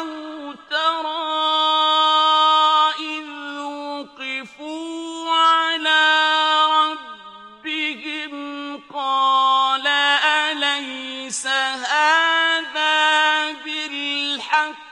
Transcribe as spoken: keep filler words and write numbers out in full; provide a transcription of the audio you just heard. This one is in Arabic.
أَوْ تَرَىٰ إِذْ وُقِفُوا عَلَىٰ رَبِّهِمْ قَالَ أَلَيْسَ هَٰذَا بِالْحَقِّ